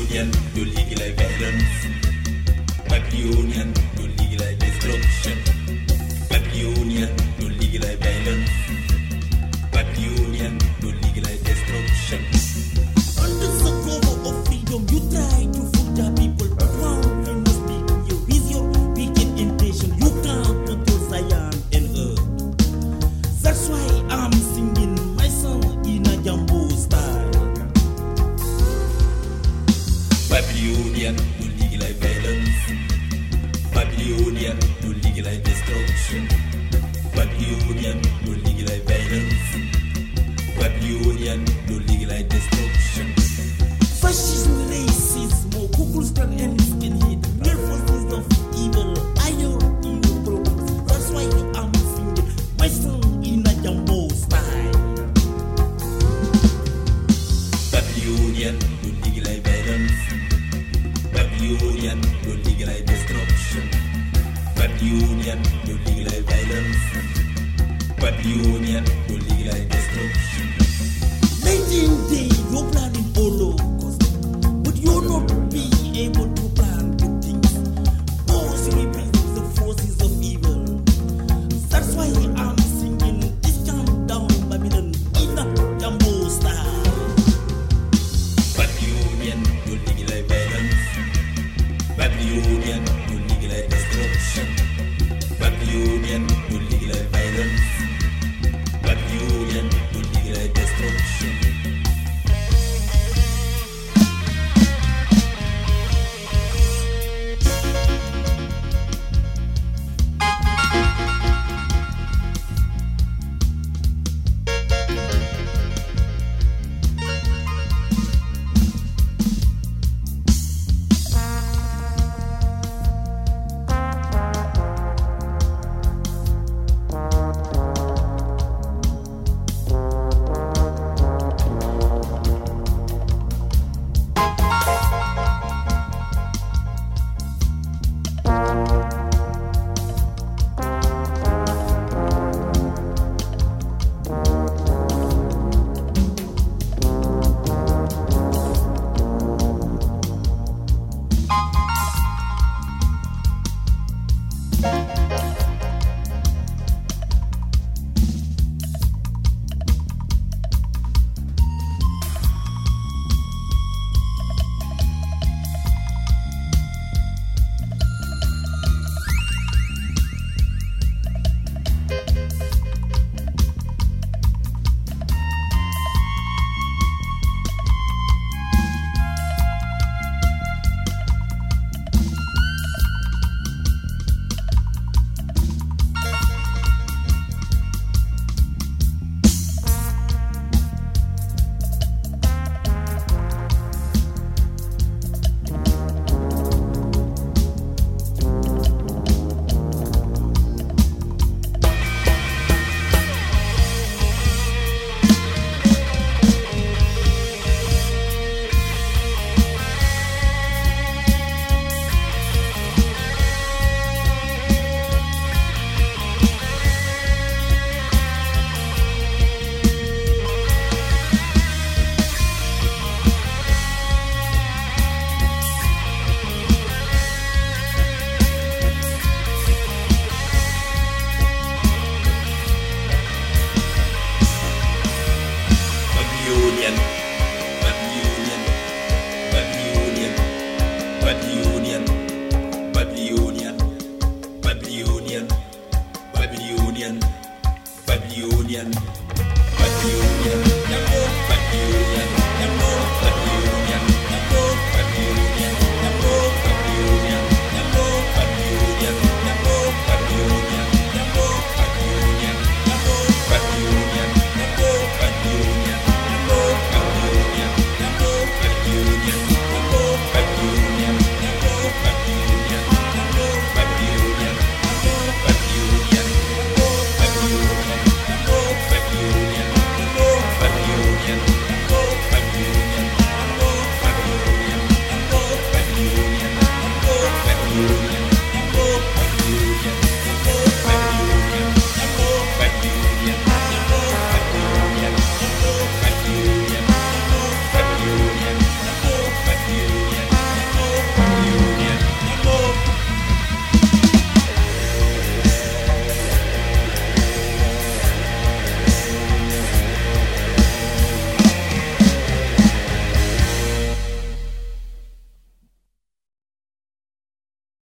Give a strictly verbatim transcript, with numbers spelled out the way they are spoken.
Babylonian, no legal violence. Babylonian, no legal destruction. Babylonian, no legal violence. Babylonian, no legal destruction. Under the cover of freedom, you try to fool the people, but now you must be here with your wicked intention. You can't control Zion and earth. That's why I'm singing my song in a jumbo style. Babylonian, no legal violence. Babylonian, no legal destruction. Babylonian, no legal violence. Babylonian, no legal destruction. Fascism, racism, Ku Klux Klan and skinhead, mere forces of evil, I your evil products. That's why I'm singing my song in a jumbo style. Babylonian, no legal violence. Babylonian, no legal destruction. Babylonian, no legal violence. Babylonian, no legal destruction. nineteen days, you're planning Holocaust, but you're not being able to plan good things. Those represent the forces of evil. That's why I'm singing this countdown Babylon in a jumbo style. Babylonian, no legal violence. Babylonian, no legal destruction. Babylonian, no legal violence. Babylonian, no legal destruction. Babylonian, Babylonian, Babylonian, Babylonian.